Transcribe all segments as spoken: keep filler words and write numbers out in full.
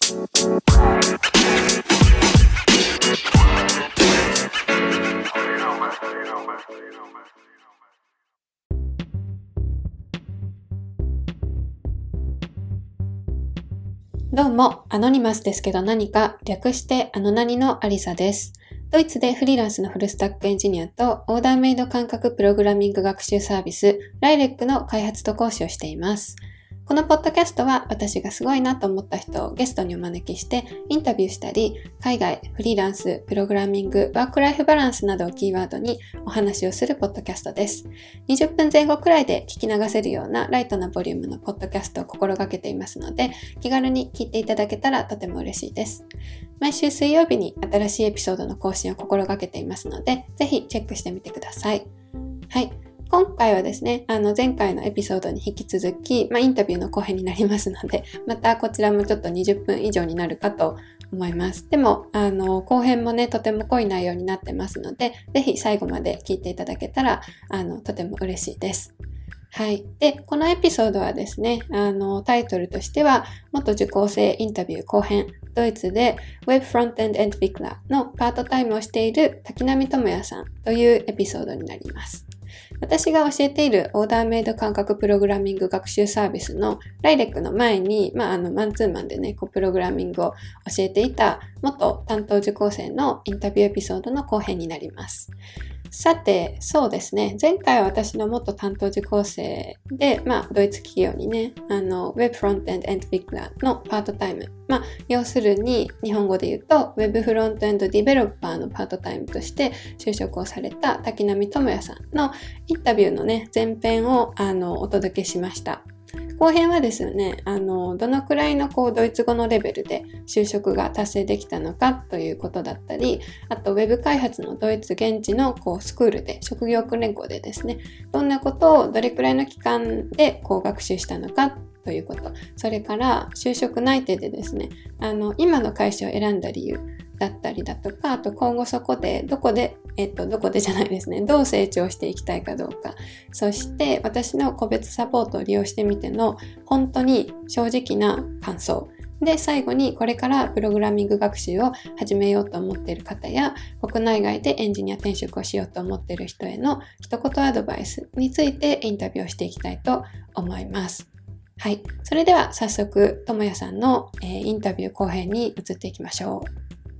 どうも、アノニマスですけど何か略してアノナニのアリサです。ドイツでフリーランスのフルスタックエンジニアとオーダーメイド感覚プログラミング学習サービスライレックの開発と講師をしています。このポッドキャストは私がすごいなと思った人をゲストにお招きしてインタビューしたり、海外、フリーランス、プログラミング、ワークライフバランスなどをキーワードにお話をするポッドキャストです。にじゅっぷんぜん後くらいで聞き流せるようなライトなボリュームのポッドキャストを心がけていますので、気軽に聞いていただけたらとても嬉しいです。毎週水曜日に新しいエピソードの更新を心がけていますので、ぜひチェックしてみてください。はい。今回はですね、あの前回のエピソードに引き続き、まあ、インタビューの後編になりますので、またこちらもちょっとにじゅっぷん以上になるかと思います。でも、あの後編もね、とても濃い内容になってますので、ぜひ最後まで聞いていただけたら、あのとても嬉しいです。はい。で、このエピソードはですね、あのタイトルとしては、元受講生インタビュー後編、ドイツで Web Frontend Entwickler のパートタイムをしている滝波智也さんというエピソードになります。私が教えているオーダーメイド感覚プログラミング学習サービスのライレックの前に、まあ、あのマンツーマンでね、こうプログラミングを教えていた元担当受講生のインタビューエピソードの後編になります。さて、そうですね。前回は私の元担当受講生で、まあ、ドイツ企業にね、あの、Web Frontend Entwickler のパートタイム。まあ、要するに、日本語で言うと、Web Frontend Developer のパートタイムとして就職をされた滝波智也さんのインタビューのね、前編を、あの、お届けしました。後編はですね、あの、どのくらいのこうドイツ語のレベルで就職が達成できたのかということだったり、あとウェブ開発のドイツ現地のこうスクールで、職業訓練校でですね、どんなことをどれくらいの期間でこう学習したのかということ、それから就職内定でですね、あの、今の会社を選んだ理由だったりだとか、あと今後そこでどこでえっと、どこでじゃないですね。どう成長していきたいかどうか。そして私の個別サポートを利用してみての本当に正直な感想。で、最後にこれからプログラミング学習を始めようと思っている方や、国内外でエンジニア転職をしようと思っている人への一言アドバイスについてインタビューをしていきたいと思います。はい。それでは早速、ともやさんの、えー、インタビュー後編に移っていきましょう。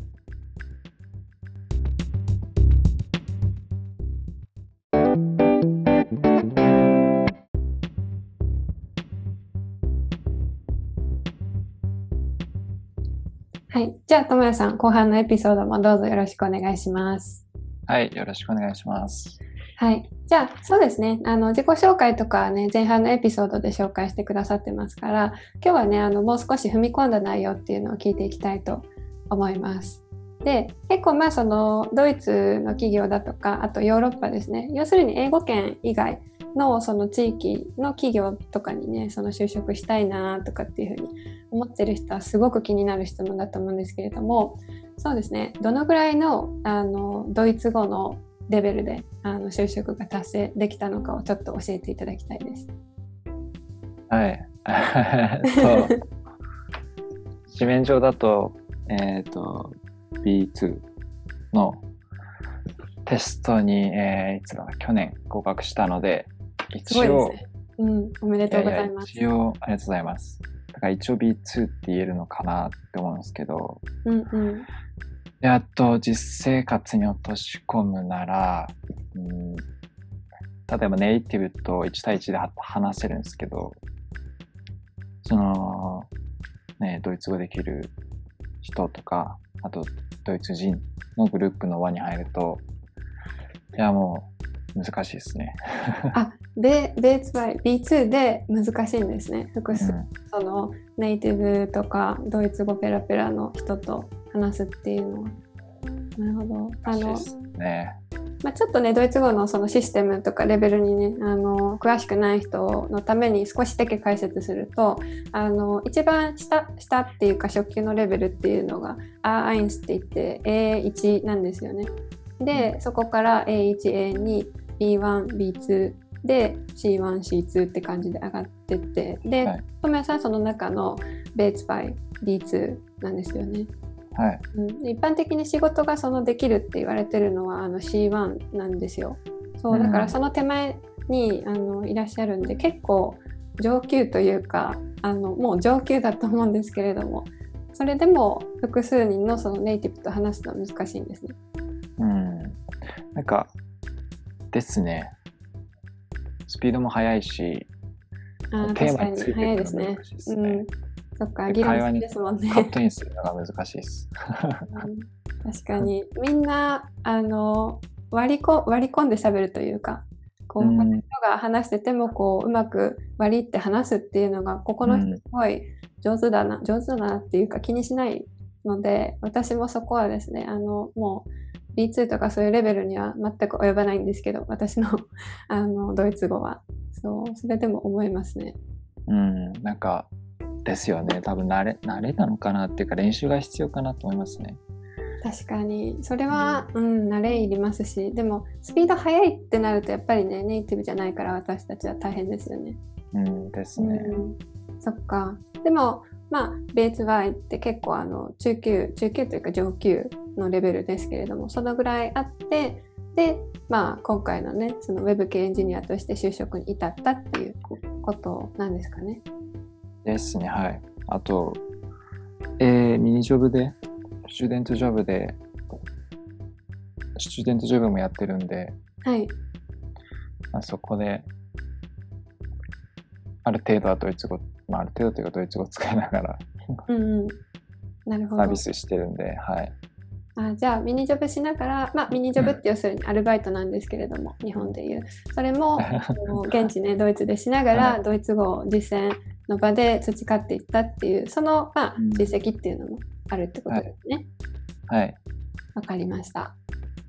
はい。じゃあ、ともやさん、後半のエピソードもどうぞよろしくお願いします。 はい。よろしくお願いします。 はい。じゃあ、そうですね。あの、自己紹介とかね、前半のエピソードで紹介してくださってますから、今日はね、あの、もう少し踏み込んだ内容っていうのを聞いていきたいと思います。で、結構まあ、その、ドイツの企業だとか、あとヨーロッパですね。要するに英語圏以外のその地域の企業とかにね、その就職したいなとかっていうふうに思ってる人はすごく気になる質問だと思うんですけれども、そうですね、どのぐらいのあのドイツ語のレベルであの就職が達成できたのかをちょっと教えていただきたいです。 はい。そう紙面上だと、えっと、ビーツー のテストに、えー、いつだ去年合格したので、一応、 ね、うん、おめでとうございます。 いやいや一応ありがとうございます。だから一応 ビーツー って言えるのかなって思うんですけど、 うんうん、 やっと実生活に落とし込むなら、うん、例えばネイティブといち対いちで話せるんですけど、そのね、ドイツ語できる人とか、あとドイツ人のグループの輪に入ると、いやもう難しいですね。 あ、で、ビーツー で難しいんですね。複数、うん、そのネイティブとかドイツ語ペラペラの人と話すっていうのは。なるほど。あの、 ね、 まあ、ちょっとね、ドイツ語のそのシステムとかレベルにね、あの詳しくない人のために少しだけ解説すると、あの一番下下っていうか初級のレベルっていうのが アーワン って言って エーワン なんですよね。で、そこから エーワン、エーツー、ビーワン、ビーツー で シーワン、シーツー って感じで上がってって、で、ともやさんその中のベーツバイビーツー なんですよね。 はい。 うん、一般的に仕事がそのできるって言われてるのはあの シーワン なんですよ。そうだからその手前にあのいらっしゃるんで、結構上級というかあのもう上級だと思うんですけれども、それでも複数人のそのネイティブと話すのは難しいんですね。 うん。なんかですね。スピードも速いし、 あテー確かにマについてい早いですね。 くのが難しいですね。 うん、そっか、 で議論好き会話にですもんね。 カットインするのが難しいです。 うん、確かにみんなあの割りこ割り込んで喋るというか、こう他の人が話しててもこううまく割りって話すっていうのがここの人すごい上手だな上手だなっていうか気にしないので、私もそこはですね、あのもう ビーツー とかそういうレベルには全く及ばないんですけど、私のあのドイツ語はそうそれでも思いますね。 うん、なんかですよね。多分慣れ慣れなのかなっていうか練習が必要かなと思いますね。 確かにそれは、うん、慣れいりますし、でもスピード速いってなるとやっぱりねネイティブじゃないから私たちは大変ですよね。 うんですね。 うん、そっか。でもまあ ビーツーワイ って結構あの中級中級というか上級のレベルですけれども、そのぐらいあって、でまあ今回のねそのウェブ系エンジニアとして就職に至ったっていうことなんですかね。 ですね。はい。あと、えー、ミニジョブでスチューデントジョブでスチューデントジョブもやってるんで、 はい。 まあ、そこである程度はドイツ語、まあ、ある程度というかドイツ語を使いながらうんうん。なるほど。 サービスしてるんで、はい。 あ、じゃあミニジョブしながら、まあ、ミニジョブって要するにアルバイトなんですけれども、日本でいうそれも現地ねドイツでしながら、はい、ドイツ語を実践の場で培っていったっていうその、まあ、実績っていうのもあるってことですね。 はい。 わかりました。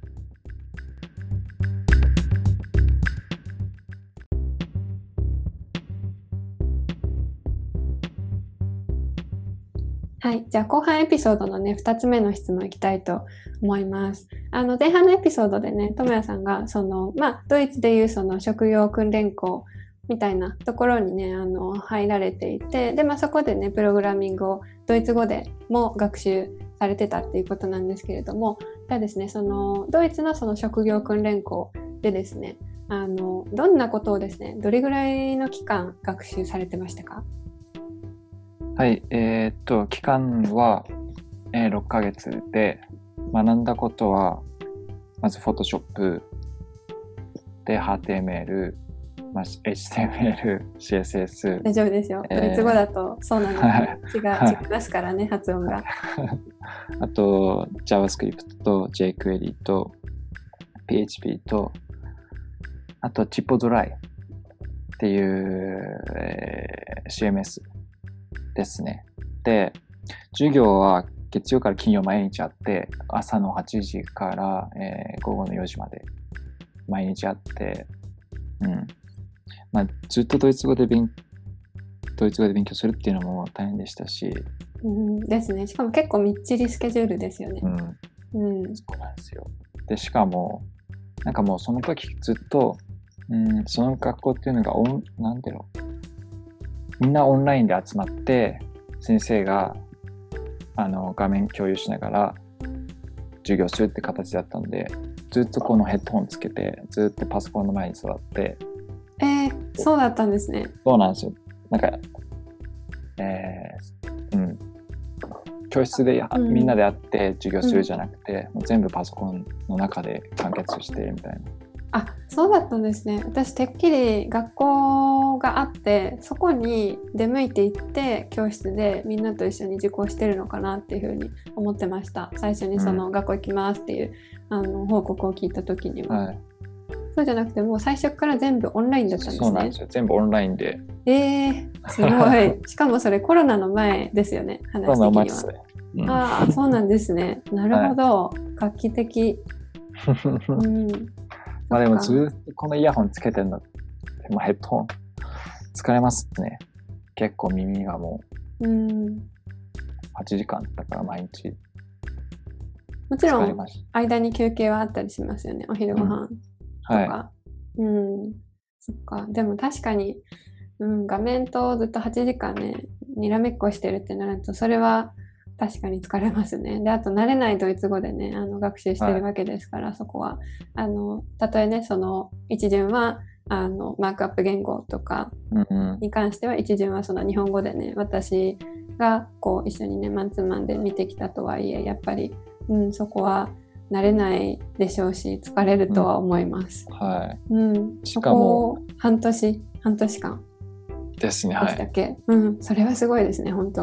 はい。じゃあ後半エピソードのね、ふたつめの質問いきたいと思います。あの、前半のエピソードでね、ともやさんが、その、まあ、ドイツでいうその職業訓練校みたいなところにね、あの、入られていて、で、まあ、そこでね、プログラミングをドイツ語でも学習されてたっていうことなんですけれども、じゃあですね、その、ドイツのその職業訓練校でですね、あの、どんなことをですね、どれぐらいの期間学習されてましたか？ はい、えー、っと、期間は、えー、ろっかげつで、学んだことは、まず Photoshop で エイチティーエムエル、まあ、エイチティーエムエル、シーエスエス。 大丈夫ですよ。 えー、 ドイツ語だとそうなんです、ね。違う、違いますからね、発音が。 あと、JavaScript と jQuery と ピーエイチピー と、あと ChipDry っていう、えー、シーエムエス。ですね。で、授業は月曜から金曜毎日あって、朝のはちじから、えー、午後のよじまで毎日あって、うん。まあ、ずっとドイツ語で勉、ドイツ語で勉強するっていうのも大変でしたし。 うんですね。しかも結構みっちりスケジュールですよね。 うん。うん。そうなんですよ。で、しかも、なんかもうその時ずっと、うん、その学校っていうのがオン、なんていうの、みんなオンラインで集まって先生があの画面共有しながら授業するって形だったんで、ずっとこのヘッドホンつけてずっとパソコンの前に座って。 えー、そうだったんですね。 そうなんですよ。なんか、えー、うん教室でや、うん、みんなで会って授業するじゃなくて、うん、もう全部パソコンの中で完結してるみたいな。 あ、そうだったんですね。私てっきり学校があってそこに出向いていって教室でみんなと一緒に受講してるのかなっていうふうに思ってました。最初にその、うん、学校行きますっていうあの報告を聞いた時には、はい、そうじゃなくてもう最初から全部オンラインだったんですね。 そうなんですよ。全部オンラインで。 えー、すごい。しかもそれコロナの前ですよね、話的には。コロナの前ですね。うん、ああ、そうなんですね。なるほど、はい、画期的。 うん、まあでもずっとこのイヤホンつけてるの、まあ、ヘッドホン疲れますね。結構耳がもう、うん、はちじかんだから毎日。 もちろん間に休憩はあったりしますよね、お昼ご飯とか。うん、はい、うん、そっか。でも確かに、うん、画面とずっとはちじかんねにらめっこしてるってなると、それは確かに疲れますね。で、あと慣れないドイツ語でね、あの学習してるわけですから、はい、そこは、あの、たとえね、その一巡は、あの、マークアップ言語とかに関しては、一巡はその日本語でね、私がこう一緒にね、マンツーマンで見てきたとはいえ、やっぱり、うん、そこは慣れないでしょうし、疲れるとは思います。 うん、はい。 うん。しかも、半年、半年間。 ですね、はい。 でしたっけ？うん、それはすごいですね、本当。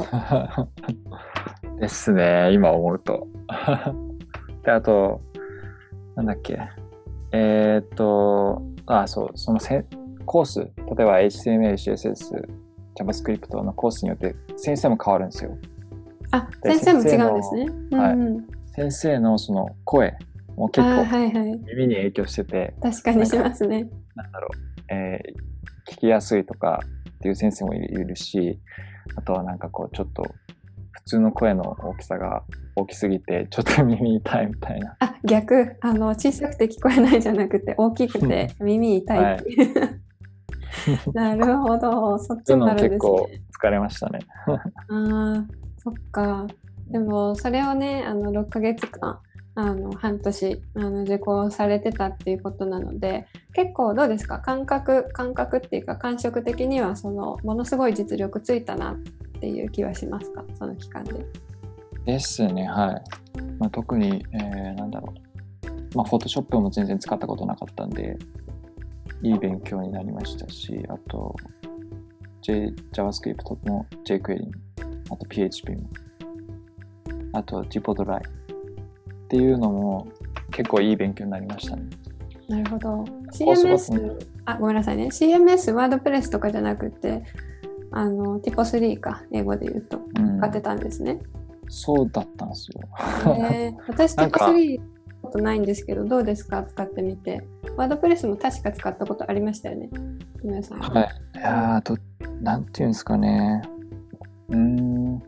ですね、今思うと。で、あと、なんだっけ。えー、っと、あ、そう、そのせコース、例えば エイチティーエムエル、シーエスエス、JavaScript のコースによって先生も変わるんですよ。 あ、先生も違うんですね。 はい。 うんうん、 先生のその声も結構はいはい、 耳に影響してて、 確かにしますね。 なんだろう、えー、聞きやすいとかっていう先生もいるし、あとはなんかこうちょっと普通の声の大きさが大きすぎてちょっと耳痛いみたいな。 あ、逆、あの小さくて聞こえないじゃなくて大きくて耳痛いっていう、はい、なるほど、そっちもあるんですね。 結構疲れましたね。 ああ、そっか。でもそれをね、あのろっかげつかん、あの半年あの受講されてたっていうことなので、結構どうですか、感覚感覚っていうか感触的にはそのものすごい実力ついたなっていう気はしますか、その期間で。 ですね、はい。まあ、特に、えー、なんだろう、まあ、フォトショップも全然使ったことなかったんで、いい勉強になりましたし、あと、J、JavaScript も jQuery、あと ピーエイチピー も、あと Typodry っていうのも結構いい勉強になりましたね。 なるほど。シーエムエス、あ、ごめんなさいね。シーエムエス、ワードプレスとかじゃなくて、あの、ティポスリーか、英語で言うと、使ってたんですね。 うん、そうだったんですよ。 えー、私、ティポスリーことないんですけど、どうですか、使ってみて。ワードプレスも確か使ったことありましたよね。皆さん。 はい。いやー、ど、なんていうんですかね。うーん。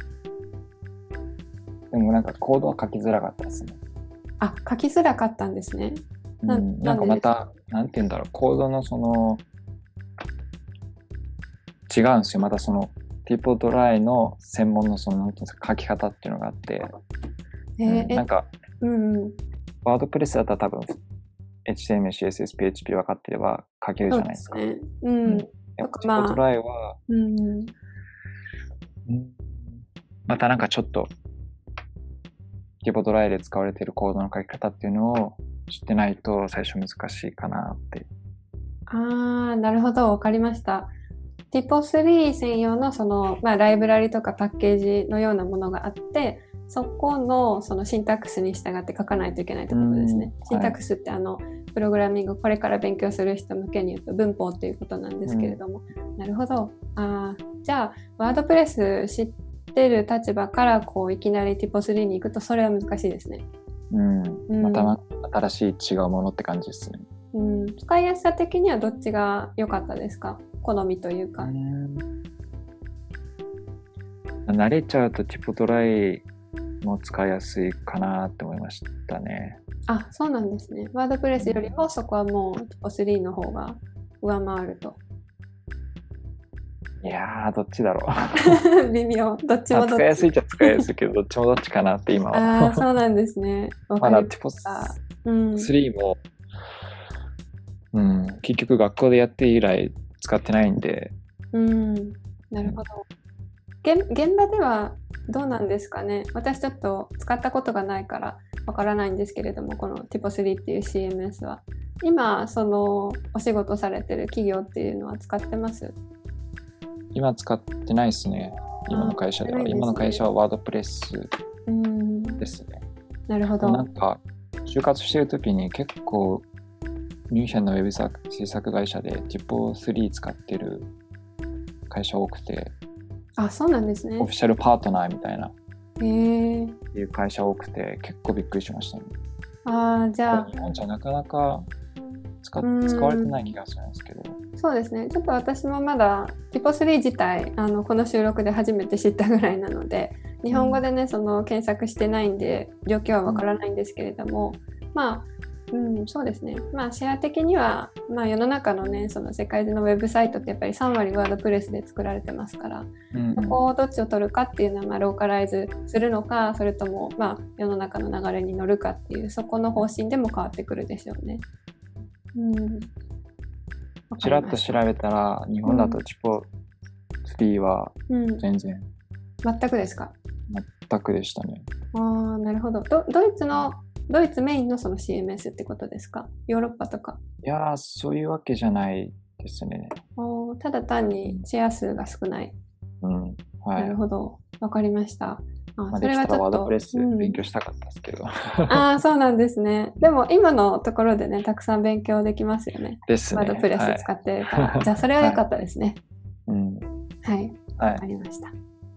でもなんかコードは書きづらかったですね。 あ、書きづらかったんですね。 な, んなんかまた、なんていうんだろう、コードのその、違うんですよ。またその、Typodry の専門のその、なんていうんですか、書き方っていうのがあって、えーうん、なんか、 うんうん、 ワードプレスだったら多分、エイチティーエムエル、シーエスエス、ピーエイチピー 分かってれば書けるじゃないですか。 そうですね。うん。 Typodry は、うんうん、またなんかちょっと、Typodry で使われているコードの書き方っていうのを知ってないと最初難しいかなって。 ああ、なるほど、わかりました。ティポスリー 専用のその、まあ、ライブラリとかパッケージのようなものがあって、そこのそのシンタックスに従って書かないといけないってことですね。シンタックスってあの、プログラミングこれから勉強する人向けに言うと文法っていうことなんですけれども、うん、なるほど。あ、じゃあワードプレス知ってる立場からこういきなりティポスリーに行くとそれは難しいですね。 うん、うん、また新しい違うものって感じですね。 うん、使いやすさ的にはどっちが良かったですか？好みというか。うん、 慣れちゃうとティポドライも使いやすいかなって思いましたね。 あ、そうなんですね。ワードプレスよりもそこはもうティポスリーの方が上回ると。 いやー、どっちだろう。微妙。どっちもどっち。 使いやすいっちゃ使いやすいけど、どっちもどっちかなって今は。 ああ、そうなんですね。 まだティポスリーも、うん、結局学校でやって以来使ってないんで。 うん、なるほど。現, 現場ではどうなんですかね。私ちょっと使ったことがないからわからないんですけれども、このティポスリーっていう シーエムエス は今そのお仕事されてる企業っていうのは使ってます？ 今使ってないですね。今の会社では、ね、今の会社はワードプレスですね。 なるほど。 なんか就活してる時に結構ミュンヘンのウェブ制作会社で ティポスリー 使ってる会社多くて。 あ、そうなんですね。 オフィシャルパートナーみたいなへーっていう会社多くて結構びっくりしましたね。 ああ、じゃあ日本じゃなかなか 使, 使われてない気がするんですけど。 そうですね。ちょっと私もまだティポスリー自体あのこの収録で初めて知ったぐらいなので、日本語でねその検索してないんで状況はわからないんですけれども、うん、まあうん、そうですね。まあシェア的には、まあ、世の中のねその世界中のウェブサイトってやっぱりさん割ワードプレスで作られてますから、 うんうん、 そこをどっちを取るかっていうのはまあローカライズするのか、それともまあ世の中の流れに乗るかっていう、そこの方針でも変わってくるでしょうね。うん、 ちらっと調べたら日本だとチポスリーは全然、 うん、全くですか？ 全くでしたね。 ああ、なるほど。ド、ドイツのドイツメインのその シーエムエス ってことですか？ヨーロッパとか。 いやー、そういうわけじゃないですね。 おただ単にシェア数が少ない。 うん、はい。 なるほど。わかりました。あ、 まあ、 それはちょっと。 できたらワードプレスうん、 勉強したかったですけど。 ああ、そうなんですね。でも今のところでね、たくさん勉強できますよね。 ですね。 ワードプレス使ってるから。はい、じゃあそれは良かったですね。 はい。うん。 はい。わかりました。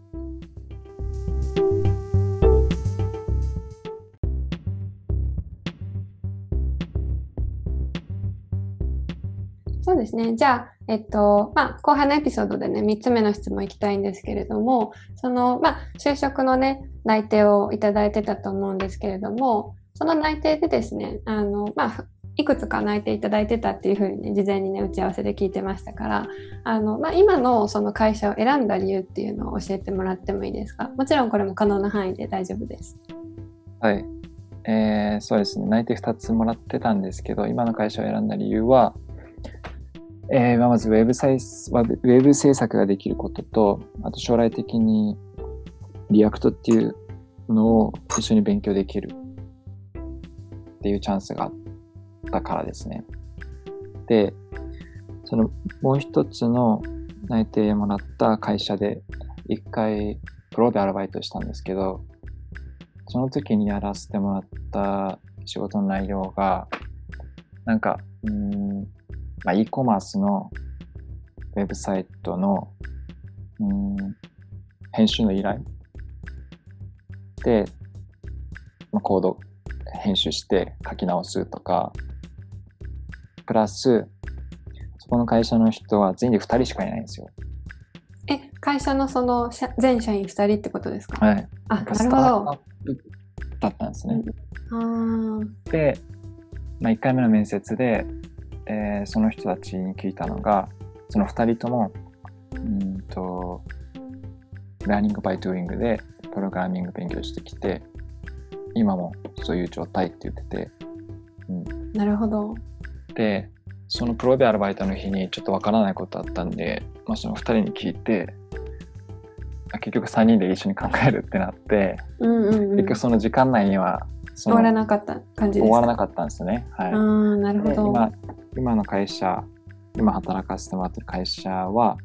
そうですね。じゃあ、えっと、まあ、後半のエピソードでね、みっつめの質問いきたいんですけれども、その、まあ、就職のね、内定をいただいてたと思うんですけれども、その内定でですね、あの、まあ、いくつか内定いただいてたっていうふうにね、事前にね、打ち合わせで聞いてましたから、あの、まあ、今のその会社を選んだ理由っていうのを教えてもらってもいいですか？もちろんこれも可能な範囲で大丈夫です。 はい。えー、そうですね。内定ふたつもらってたんですけど、今の会社を選んだ理由は、えー、まずウェブサイス、ウェブ制作ができることと、あと将来的にリアクトっていうのを一緒に勉強できるっていうチャンスがあったからですね。で、そのもう一つの内定もらった会社で一回プロでアルバイトしたんですけど、その時にやらせてもらった仕事の内容が、なんか、うーんまあ、e コマースのウェブサイトのうーん編集の依頼で、まあ、コード編集して書き直すとか、プラスそこの会社の人は全員でふたりしかいないんですよ。 え、会社のその全社員ふたりってことですか？ はい。 あ、なるほど。 だったんですね。 うん、あで、まあ、いっかいめの面接で、えー、その人たちに聞いたのが、そのふたりともうんとラーニングバイドゥーイングでプログラミング勉強してきて、今もそういう状態って言ってて、 うん、なるほど。 で、そのプロでアルバイトの日にちょっとわからないことあったんで、まあ、そのふたりに聞いて、結局さんにんで一緒に考えるってなって、うんうんうん、結局その時間内にはその終わらなかった感じですか？ 終わらなかったんですよね。はい。 あ、なるほど。 今、今の会社、今働かせてもらってる会社は、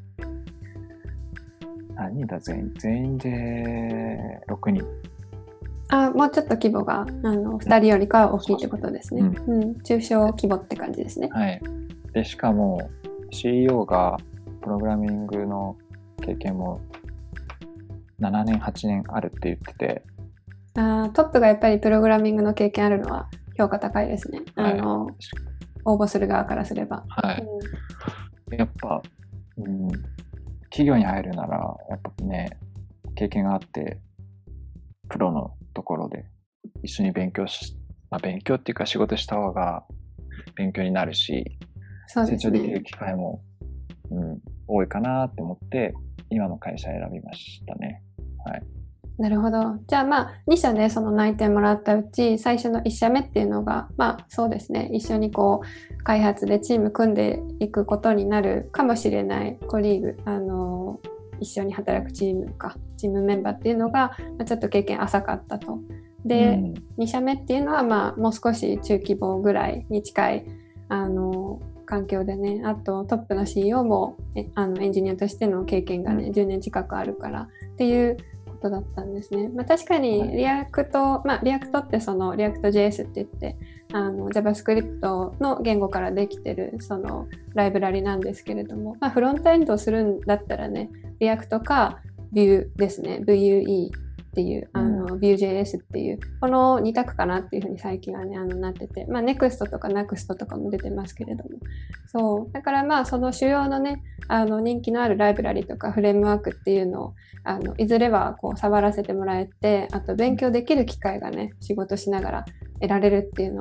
何人だ全員全員でろくにん。 あ、もうちょっと規模があのふたりよりかは大きいってことですね。うんうん、中小規模って感じですね。 はい。で、しかも シーイーオー がプログラミングの経験もななねんはちねんあるって言ってて、 あ、トップがやっぱりプログラミングの経験あるのは評価高いですね。はい、あの応募する側からすれば。 はい。うん、やっぱ、うん、企業に入るならやっぱね、経験があってプロのところで一緒に勉強し、まあ、勉強っていうか仕事した方が勉強になるし、そうですね、成長できる機会も、うん、多いかなって思って今の会社選びましたね。はい。 なるほど。じゃあまあに社ね、その内定もらったうち最初のいっ社目っていうのが、まあそうですね、一緒にこう開発でチーム組んでいくことになるかもしれないコリーグ、あの一緒に働くチームかチームメンバーっていうのが、まあ、ちょっと経験浅かったと。で、うん、に社目っていうのはまあもう少し中規模ぐらいに近いあの環境でね、あとトップの シーイーオー もえあのエンジニアとしての経験がねじゅうねん近くあるからっていうことだったんですね。まあ、確かにリアクト、まあ、リアクトってそのリアクト ジェイエス って言ってあの JavaScript の言語からできてるそのライブラリなんですけれども、まあ、フロントエンドをするんだったらね、リアクトか Vue ですね、ブイユーイーっていうあの Vue.js っていうこのに択かなっていうふうに最近はねあのなってて、まあ Next とか Next とかも出てますけれども、そうだからまあその主要のねあの人気のあるライブラリとかフレームワークっていうのをあのいずれはこう触らせてもらえて、あと勉強できる機会がね仕事しながら得られるっていうのは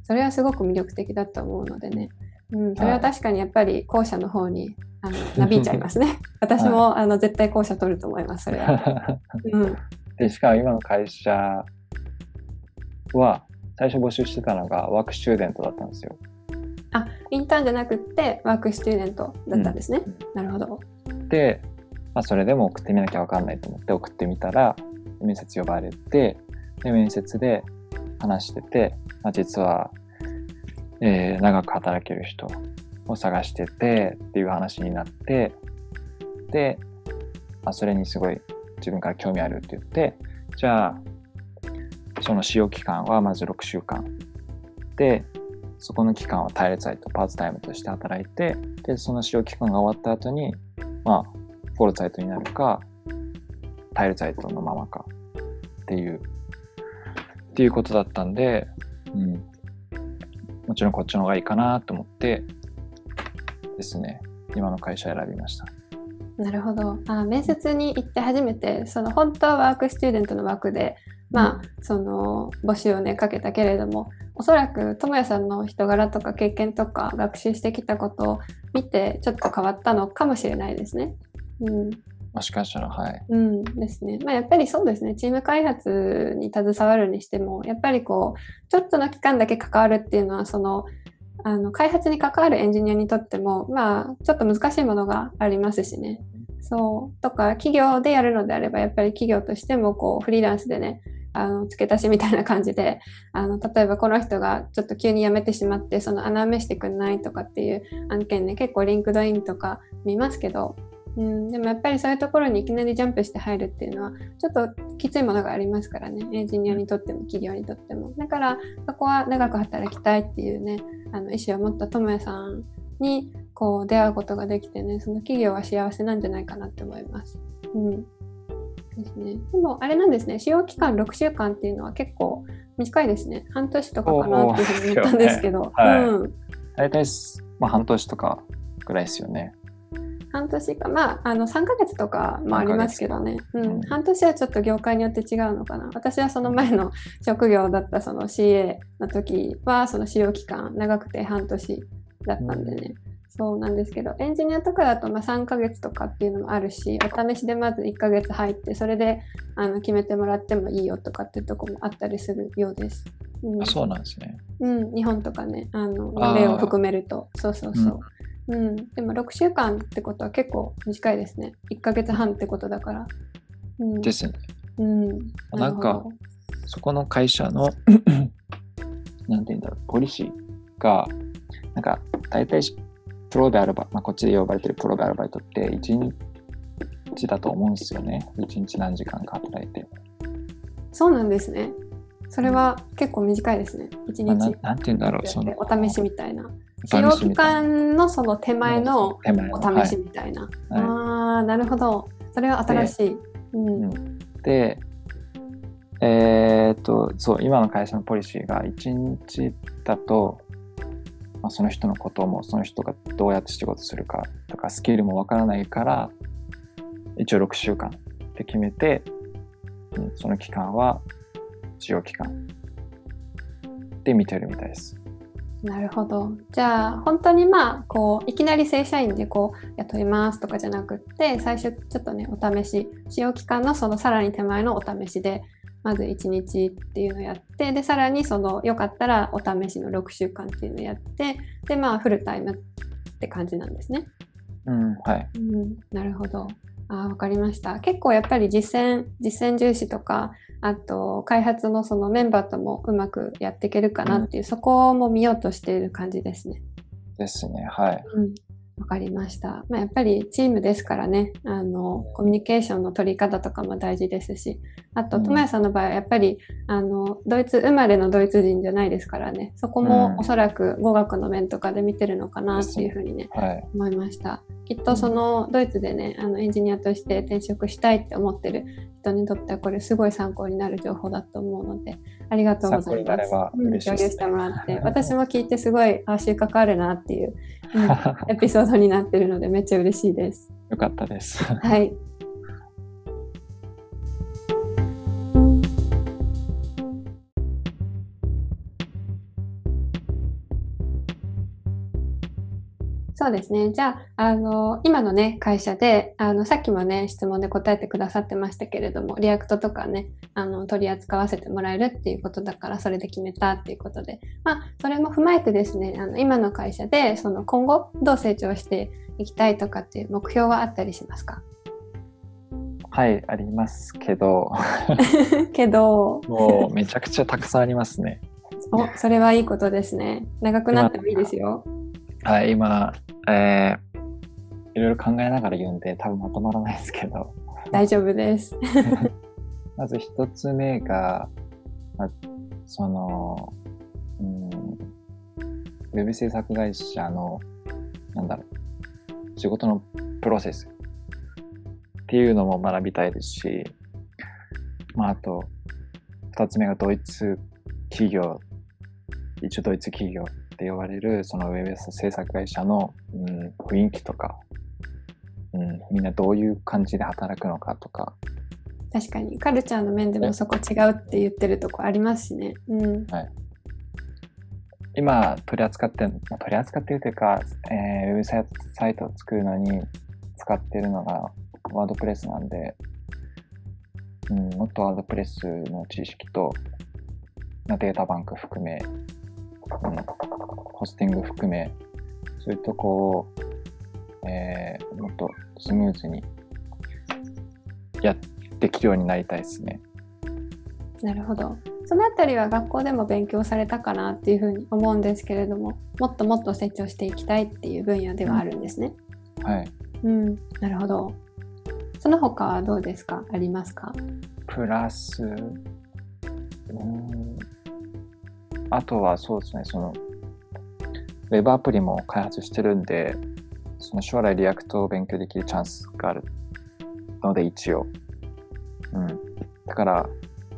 それはすごく魅力的だと思うのでね、うん、それは確かにやっぱり後者の方にあのなびいちゃいますね。私も、はい、あの絶対後者取ると思います、それは。うん、 でしかも今の会社は最初募集してたのがワークスチューデントだったんですよ。 あ、インターンじゃなくってワークスチューデントだったんですね。うん、なるほど。 で、まあ、それでも送ってみなきゃ分かんないと思って送ってみたら面接呼ばれて、で面接で話してて、まあ、実は、えー、長く働ける人を探しててっていう話になって、で、まあ、それにすごい自分から興味あるって言って、じゃあその使用期間はまずろくしゅうかんで、そこの期間はタイルサイトパートタイムとして働いて、でその使用期間が終わった後にまあフォルツァイトになるかタイルサイトのままかっていうっていうことだったんで、うん、もちろんこっちの方がいいかなと思ってですね、今の会社選びました。 なるほど。あ、面接に行って初めて、その本当はワークスチューデントの枠で、まあ、その募集をねかけたけれども、おそらく智也さんの人柄とか経験とか学習してきたことを見てちょっと変わったのかもしれないですね。うん、 もしかしたら、はい。 うんですね。まあやっぱりそうですね。チーム開発に携わるにしても、やっぱりこうちょっとの期間だけ関わるっていうのは、そのあの開発に関わるエンジニアにとっても、まあちょっと難しいものがありますしね。そうとか企業でやるのであれば、やっぱり企業としてもこうフリーランスでね、あの付け足しみたいな感じで、あの例えばこの人がちょっと急に辞めてしまってその穴埋めしてくんないとかっていう案件ね、結構リンクドインとか見ますけど、うん、でもやっぱりそういうところにいきなりジャンプして入るっていうのはちょっときついものがありますからね、エンジニアにとっても企業にとっても。だからそこは長く働きたいっていうね、あの意思を持った智也さんにこう出会うことができてね、その企業は幸せなんじゃないかなって思います。うんですね。でもあれなんですね、使用期間ろくしゅうかんっていうのは結構短いですね。半年とかかなっていうふうに思ったんですけど、ね、はい、うん、 大体、まあ、半年とかぐらいですよね。 半年か、まあ、あのさんかげつとかもありますけどね、うんうん、半年はちょっと業界によって違うのかな。私はその前の職業だったその シーエー の時はその使用期間長くて半年だったんでね、うん、そうなんですけど、エンジニアとかだとまあさんかげつとかっていうのもあるし、お試しでまずいっかげつ入ってそれであの決めてもらってもいいよとかっていうところもあったりするようです。 うん、あ、そうなんですね。 うん、日本とかね、あの例を含めると、そうそうそう。うんうん、でもろくしゅうかんってことは結構短いですね。いっかげつはんってことだから。 うん、ですね。 うん、ななんかそこの会社のなんていうんだろう、ポリシーがなんか大体プロでアルバイト、まあ、こっちで呼ばれてるプロでアルバイトっていちにちだと思うんですよね。いちにち何時間か働いて。 そうなんですね。それは結構短いですね。いちにち、まあ、 な, なんていうんだろう、そのお試しみたいな。使用期間のその手前のお試しみたいな。はいはい、ああ、なるほど。それは新しい。 うん、で、えー、っとそう今の会社のポリシーがいちにちだと、まあ、その人のこともその人がどうやって仕事するかとかスキルもわからないから、一応ろくしゅうかんって決めて、うん、その期間は使用期間で見てるみたいです。 なるほど。じゃあ本当にまあこういきなり正社員でこう雇いますとかじゃなくって、最初ちょっとねお試し、使用期間のそのさらに手前のお試しでまずいちにちっていうのをやって、でさらにそのよかったらお試しのろくしゅうかんっていうのをやって、でまあフルタイムって感じなんですね。 うん、はい。 うん、なるほど。あ、わかりました。結構やっぱり実践、実践重視とか、あと開発のそのメンバーともうまくやっていけるかなっていう、うん、そこも見ようとしている感じですね。 ですね、はい。 うん、わかりました。まあ、やっぱりチームですからね、あのコミュニケーションの取り方とかも大事ですし、あと智也さんの場合はやっぱりあのドイツ生まれのドイツ人じゃないですからね、そこもおそらく語学の面とかで見てるのかなっていうふうにね、はい、思いました。きっとそのドイツでね、あのエンジニアとして転職したいって思ってる人にとってはこれすごい参考になる情報だと思うので、ありがとうございます。共有してもらって私も聞いてすごいあ収穫あるなっていう、うん、エピソードになってるのでめっちゃ嬉しいです。 よかったです。 はい。 そうですね。じゃあ、あの、今のね、会社で、あの、さっきもね、質問で答えてくださってましたけれども、リアクトとかね、あの、取り扱わせてもらえるっていうことだから、それで決めたっていうことで、まあ、それも踏まえてですね、あの、今の会社で、その、今後、どう成長していきたいとかっていう目標はあったりしますか？ はい、ありますけど、 けど、 もうめちゃくちゃたくさんありますね。 お、それはいいことですね。長くなってもいいですよ。 はい、今、えー、いろいろ考えながら言うんで、多分まとまらないですけど。 大丈夫です。 まず一つ目が、まあ、その、うん、ウェブ制作会社の、なんだろう、仕事のプロセスっていうのも学びたいですし、まあ、あと、二つ目がドイツ企業、一ドイツ企業って呼ばれる、そのウェブ制作会社の、うん、雰囲気とか、うん、みんなどういう感じで働くのかとか。 確かに、カルチャーの面でもそこ違うって言ってるとこありますしね。うん。 はい。今取り扱ってる、取り扱ってるというか、えー、ウェブサイトを作るのに使ってるのがワードプレスなんで、うん、もっとワードプレスの知識と、データバンク含め、うん、ホスティング含め、そういうとこを、えー、もっとスムーズにやってきるようになりたいですね。なるほど。そのあたりは学校でも勉強されたかなっていうふうに思うんですけれども、もっともっと成長していきたいっていう分野ではあるんですね。 うん、はい。 うん、なるほど。その他はどうですか？ありますか？ プラス、うん、あとはそうですね、そのウェブアプリも開発してるんで、その将来リアクトを勉強できるチャンスがあるので一応、うん、だから、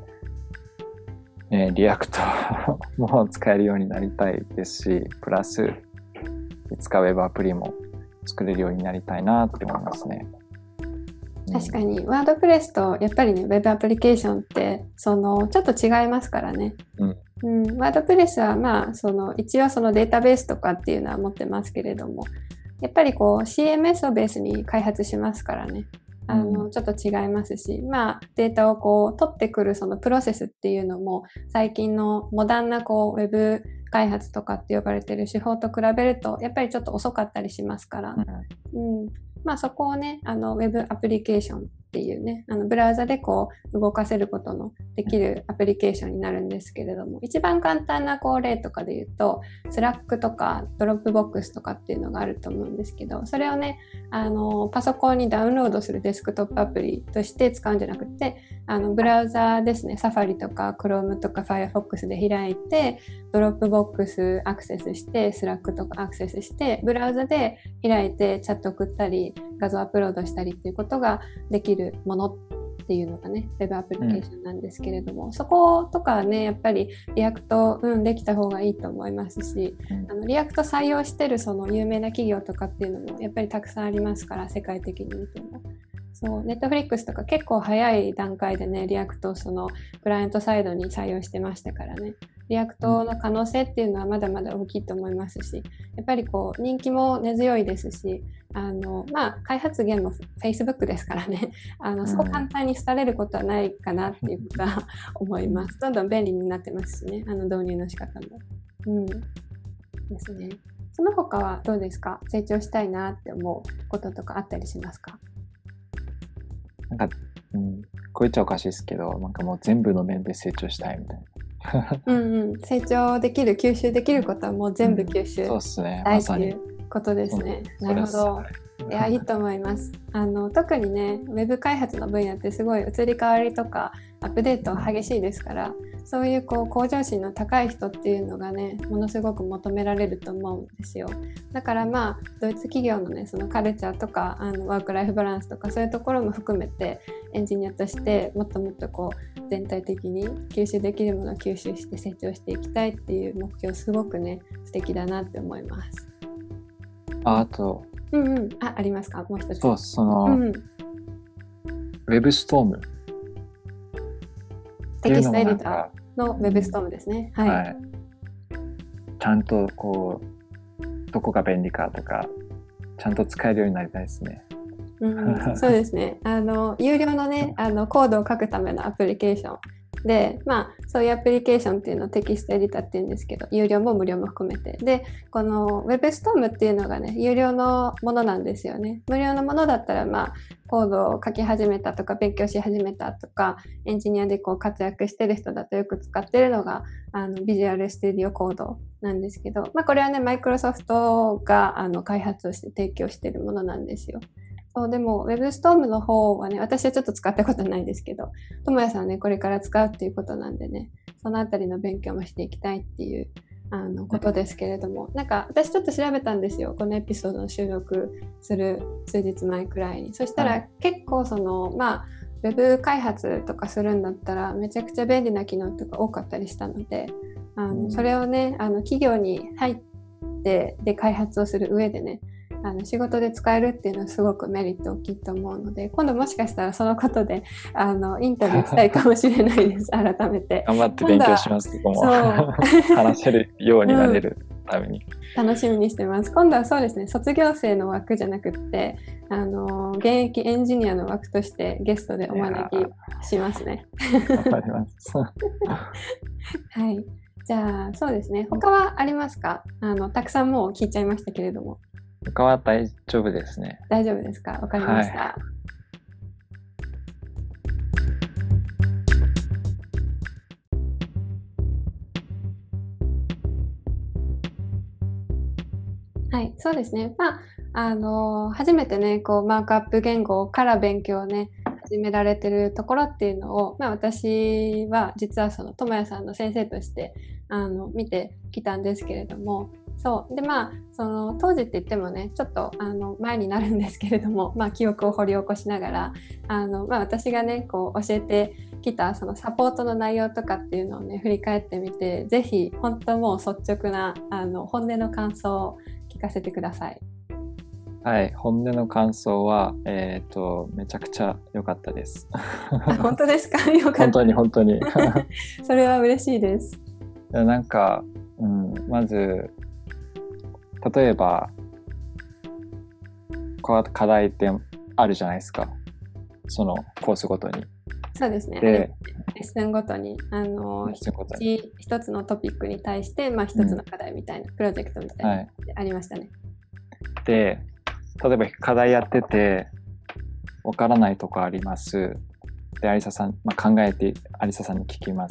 ね、リアクトも使えるようになりたいですし、プラスいつかウェブアプリも作れるようになりたいなって思いますね。 確かにワードプレスとやっぱりねウェブアプリケーションってそのちょっと違いますからね。うんうん、ワードプレスはまあその一応そのデータベースとかっていうのは持ってますけれども、やっぱりこう シーエムエス をベースに開発しますからね。あのちょっと違いますし、まあ、データをこう取ってくるそのプロセスっていうのも最近のモダンなこうウェブ開発とかって呼ばれている手法と比べるとやっぱりちょっと遅かったりしますから、うんまあ、そこをねあのウェブアプリケーションっていうねあのブラウザでこう動かせることのできるアプリケーションになるんですけれども、一番簡単なこう例とかで言うとスラックとかドロップボックスとかっていうのがあると思うんですけど、それをねあのパソコンにダウンロードするデスクトップアプリとして使うんじゃなくて、あのブラウザですね、サファリとか Chrome とか Firefox で開いてドロップボックスアクセスしてスラックとかアクセスしてブラウザで開いてチャット送ったり画像アップロードしたりっていうことができるものっていうのがねウェブアプリケーションなんですけれども、うん、そことかはねやっぱりリアクト、うん、できた方がいいと思いますし、うん、あのリアクト採用してるその有名な企業とかっていうのもやっぱりたくさんありますから、世界的に見てもそうネットフリックスとか結構早い段階でねリアクトをそのクライアントサイドに採用してましたからね、リアクトの可能性っていうのはまだまだ大きいと思いますし、やっぱりこう人気も根強いですし、あのまあ開発源も Facebook ですからねあの、うん、そう簡単に廃れることはないかなっていうことは思います。どんどん便利になってますしね、あの導入の仕方も。うんですね。その他はどうですか？成長したいなって思うこととかあったりしますか？ なんか、うん、こう言っちゃおかしいですけど、なんかもう全部の面で成長したいみたいな。 うんうん、成長できる、吸収できることはもう全部吸収したいっていうことですね。なるほど。いや、いいと思います。あの特にね、ウェブ開発の分野ってすごい移り変わりとかアップデート激しいですから、そういうこう向上心の高い人っていうのがね、ものすごく求められると思うんですよ。だからまあドイツ企業のね、そのカルチャーとかあのワークライフバランスとかそういうところも含めてエンジニアとしてもっともっとこう全体的に吸収できるものを吸収して成長していきたいっていう目標、すごくね素敵だなって思います。 あ、あとうんうん、あ、ありますか？もう一つ。 そう、その、うん、ウェブストームテキストエディターのウェブストームですね。はい。はい、 ちゃんとこうどこが便利かとかちゃんと使えるようになりたいですね。 うん、そうですね。あの有料のね、あのコードを書くためのアプリケーションで、まあそういうアプリケーションっていうのをテキストエディターっていうんですけど、有料も無料も含めて、でこの WebStorm っていうのがね、有料のものなんですよね。無料のものだったら、まあコードを書き始めたとか勉強し始めたとか、エンジニアでこう活躍してる人だとよく使ってるのがあの Visual Studio Code なんですけど、まあこれはね、マイクロソフトがあの開発をして提供しているものなんですよ。そう、でも WebStorm の方はね、私はちょっと使ったことないんですけど、ともやさんはね、これから使うっていうことなんでね、そのあたりの勉強もしていきたいっていうあのことですけれども、なんか私ちょっと調べたんですよ、このエピソードの収録する数日前くらいに。そしたら結構その、まあウェブ開発とかするんだったらめちゃくちゃ便利な機能とか多かったりしたので、あのそれをね、あの企業に入ってで開発をする上でね、あの仕事で使えるっていうのはすごくメリット大きいと思うので、今度もしかしたらそのことであのインタビューしたいかもしれないです改めて頑張って勉強しますけども話せるようになれるために、 うん、楽しみにしてます。今度はそうですね、卒業生の枠じゃなくってあの現役エンジニアの枠としてゲストでお招きしますね。 頑張りますはい、じゃあそうですね、他はありますか？あのたくさんもう聞いちゃいましたけれども。 他は大丈夫ですね。 大丈夫ですか？わかりました。はい、はい、そうですね。まあ、あのー、初めてね、こう、マークアップ言語から勉強をね、始められてるところっていうのを、まあ、私は実はその、ともやさんの先生として、あの、見てきたんですけれども、そうでまあその当時って言ってもねちょっとあの前になるんですけれども、まあ、記憶を掘り起こしながらあの、まあ、私がねこう教えてきたそのサポートの内容とかっていうのをね振り返ってみて、ぜひ本当もう率直なあの本音の感想を聞かせてください。 はい、本音の感想は、えーと、めちゃくちゃ良かったです。 あ、本当ですか？よかった。 本当に本当にそれは嬉しいです。 なんか、うん、まず例えばこう課題ってあるじゃないですか、そのコースごとに。 そうですね。 でレッスンごとにあの一つのトピックに対して、まあ、一つの課題みたいな、うん、プロジェクトみたいな、はい、ありましたね。 で例えば課題やっててわからないとこあります。でアリサさん、まあ、考えてアリサさんに聞きます。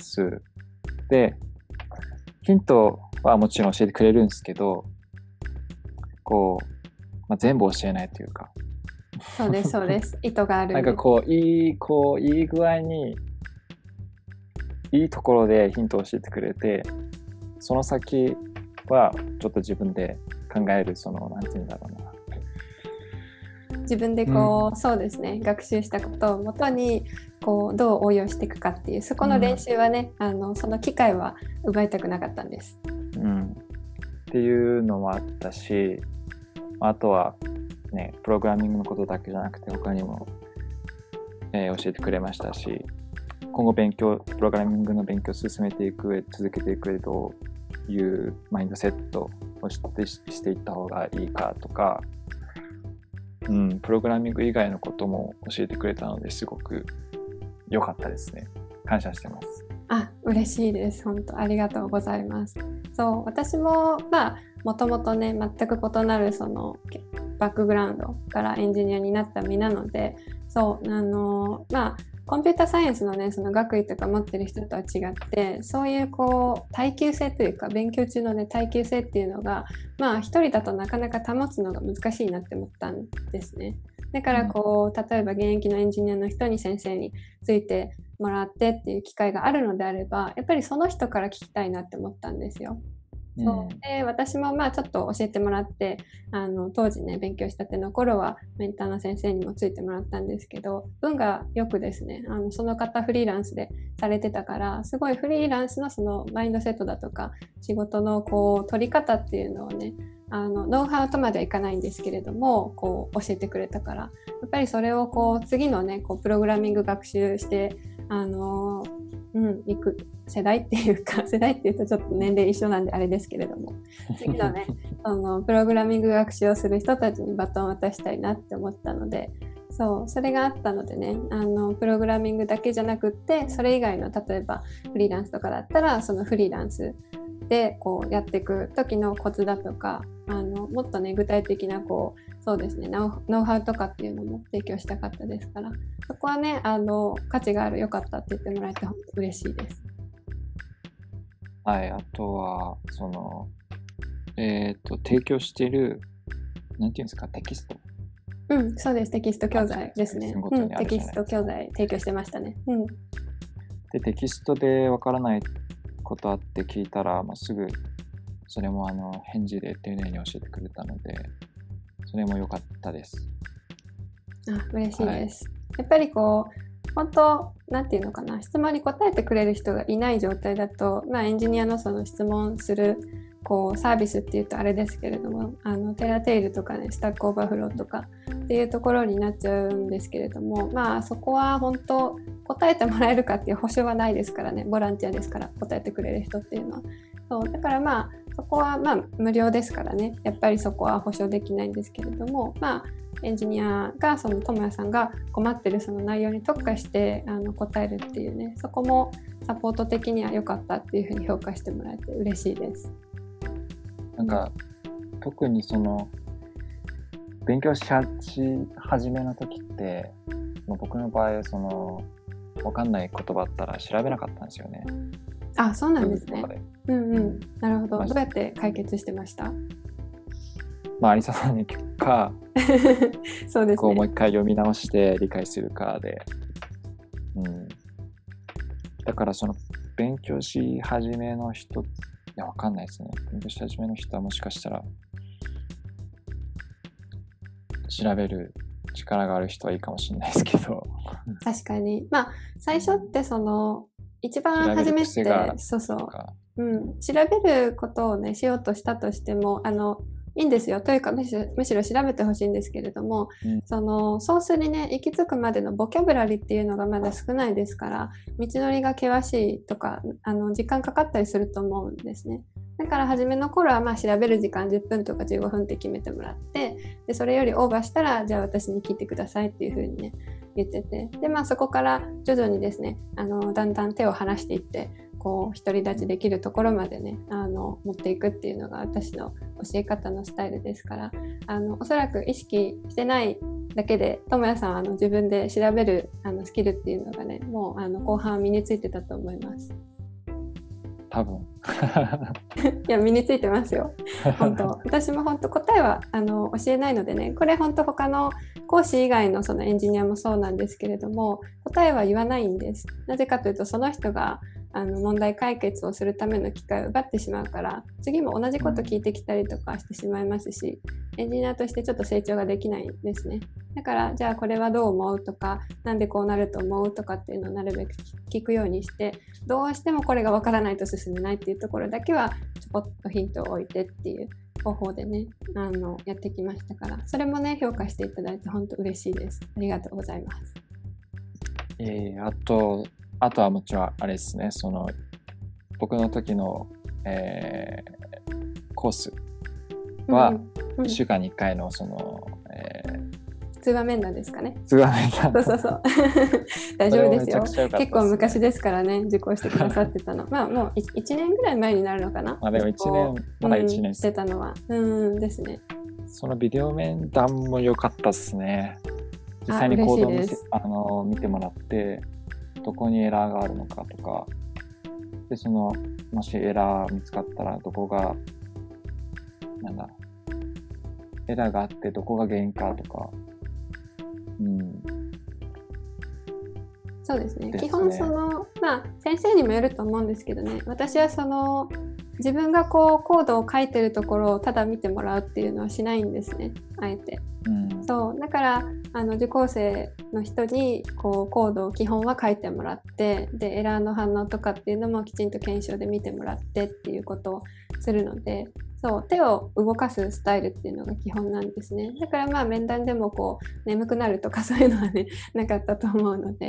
でヒントはもちろん教えてくれるんですけど、こう、まあ、全部教えないというか。 そうですそうです。意図がある。 なんかこういいこういい具合にいいところでヒントを教えてくれて、その先はちょっと自分で考える、そのなんていうんだろうな。 自分でこう、うん、そうですね、学習したことをもとにこうどう応用していくかっていう、そこの練習はね、うん、あのその機会は奪いたくなかったんです。 うん、っていうのもあったし、あとはね、プログラミングのことだけじゃなくて他にも、えー、教えてくれましたし、今後勉強プログラミングの勉強を進めていく上続けていく上でどういうマインドセットをしてしていった方がいいかとか、うん、プログラミング以外のことも教えてくれたのですごく良かったですね。感謝してます。 あ、嬉しいです。本当ありがとうございます。そう、私もまあもともとね全く異なるそのバックグラウンドからエンジニアになった身なので、そうあのまあコンピューターサイエンスのねその学位とか持ってる人とは違って、そういうこう耐久性というか勉強中のね耐久性っていうのがまあ一人だとなかなか保つのが難しいなって思ったんですね。だからこう例えば現役のエンジニアの人に先生についてもらってっていう機会があるのであれば、やっぱりその人から聞きたいなって思ったんですよ。そうで私もまあちょっと教えてもらって、あの当時ね勉強したての頃はメンターの先生にもついてもらったんですけど、運がよくですね、あのその方フリーランスでされてたから、すごいフリーランスのそのマインドセットだとか仕事のこう取り方っていうのをね、あのノウハウとまではいかないんですけれどもこう教えてくれたから、やっぱりそれをこう次のねこうプログラミング学習してあのうん、行く世代っていうか、世代っていうとちょっと年齢一緒なんであれですけれども、次のね、そのプログラミング学習をする人たちにバトンを渡したいなって思ったので、そう、それがあったのでね、あのプログラミングだけじゃなくって、それ以外の例えばフリーランスとかだったら、そのフリーランスでこうやっていく時のコツだとか、あのもっとね具体的なこうそうですねノウ、ノウハウとかっていうのも提供したかったですから、そこはねあの価値がある、良かったって言ってもらえて本当嬉しいです。 はい、あとはそのえっ、と提供しているなんていうんですか、テキスト。 うん、そうです。テキスト教材ですね。うん、テキスト教材提供してましたね。うん。 でテキストでわからないことあって聞いたら、まあ、すぐそれもあの返事で丁寧に教えてくれたので、それも良かったです。 あ、嬉しいです。はい、やっぱりこう本当なんていうのかな、質問に答えてくれる人がいない状態だと、まあ、エンジニアのその質問するこうサービスっていうとあれですけれども、あのテラテイルとかね、スタックオーバーフローとかっていうところになっちゃうんですけれども、まあそこは本当答えてもらえるかっていう保証はないですからね、ボランティアですから答えてくれる人っていうのは。そうだからまあそこはまあ無料ですからね、やっぱりそこは保証できないんですけれども、まあエンジニアがその智也さんが困ってるその内容に特化してあの答えるっていうね、そこもサポート的には良かったっていうふうに評価してもらえて嬉しいです。 なんか、うん、特にその勉強し始めの時って、僕の場合その分かんない言葉あったら調べなかったんですよね。 あ、そうなんですね。うんうん。なるほど。どうやって解決してました？ まあ、アリサさんに聞くか、 そうですね。 こうもう一回読み直して理解するかで、うん。だからその勉強し始めの人、いやわかんないですね。勉強し始めの人はもしかしたら調べる力がある人はいいかもしれないですけど。 確かに。まあ最初ってその一番初めてそうそう、うん、調べることをねしようとしたとしてもあのいいんですよ。というかむしろ、むしろ調べてほしいんですけれども、うん、そのソースにね行き着くまでのボキャブラリーっていうのがまだ少ないですから、道のりが険しいとかあの時間かかったりすると思うんですね。だから初めの頃はまあ調べる時間じゅっぷんとかじゅうごふんって決めてもらって、でそれよりオーバーしたらじゃあ私に聞いてくださいっていう風にね言ってて、でまあそこから徐々にですねあのだんだん手を離していってこう独り立ちできるところまでねあの持っていくっていうのが私の教え方のスタイルですから、あのおそらく意識してないだけで智也さんはあの自分で調べるあのスキルっていうのがねもうあの後半身についてたと思います。 多分いや身についてますよ本当。私も本当答えはあの教えないのでね、これ本当他の講師以外のそのエンジニアもそうなんですけれども、答えは言わないんです。なぜかというとその人があの問題解決をするための機会を奪ってしまうから、次も同じこと聞いてきたりとかしてしまいますし、エンジニアとしてちょっと成長ができないんですね。だからじゃあこれはどう思うとか、なんでこうなると思うとかっていうのをなるべく聞くようにして、どうしてもこれがわからないと進めないっていうところだけはちょこっとヒントを置いてっていう方法でねあのやってきましたから、それもね評価していただいて本当嬉しいです。ありがとうございます。 えー、あとあとはもちろんあれですね、その僕の時の、えー、コースはいっしゅうかんにいっかいのその、えー、 通話面談ですかね。 通話面談。 そうそうそう大丈夫ですよ。すね、結構昔ですからね受講してくださってたのまあもういちねんぐらい前になるのかな。 まあでもいちねんまだいちねん、うん、 してたのはうんですね。 そのビデオ面談も良かったですね。実際にコードを見せあの見てもらってどこにエラーがあるのかとかで、そのもしエラー見つかったらどこがなんだエラーがあってどこが原因かとか、うん、 そうですね。ですね。基本そのまあ先生にもよると思うんですけどね、私はその自分がこうコードを書いてるところをただ見てもらうっていうのはしないんですね、あえて。うん、そうだからあの受講生の人にこうコードを基本は書いてもらって、でエラーの反応とかっていうのもきちんと検証で見てもらってっていうことをするので、そう手を動かすスタイルっていうのが基本なんですね。だからまあ面談でもこう眠くなるとかそういうのはねなかったと思うので、